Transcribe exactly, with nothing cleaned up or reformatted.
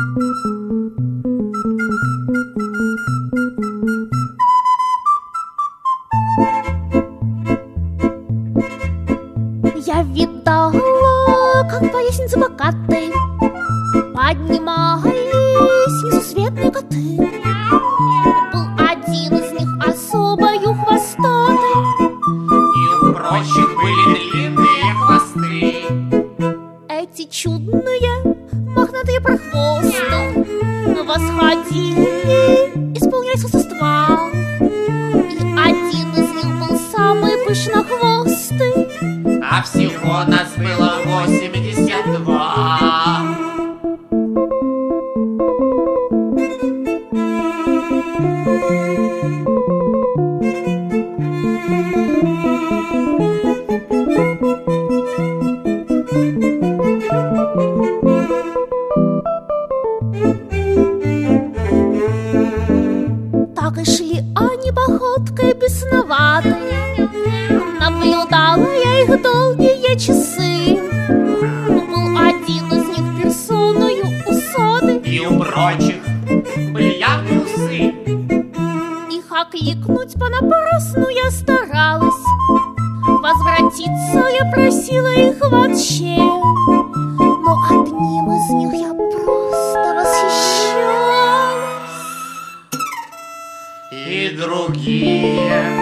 Я видала, как по лестнице покатой поднимались несусветные коты. Был один из них особою хвостатый, и у прочих были длинные хвосты. Эти чудные мохнатые прохвосты восходили, исполняя существа. И один из них был самый пышнохвостый, а всего нас было восемьдесят два. Так и шли они походкой бесноватой. Наблюдала я их долгие часы. Был один из них персоною усатый, И у прочих были явные усы. их окликнуть понапрасну я старалась. Возвратиться я просила их вообще, но одним из них я просто восхищалась. И другие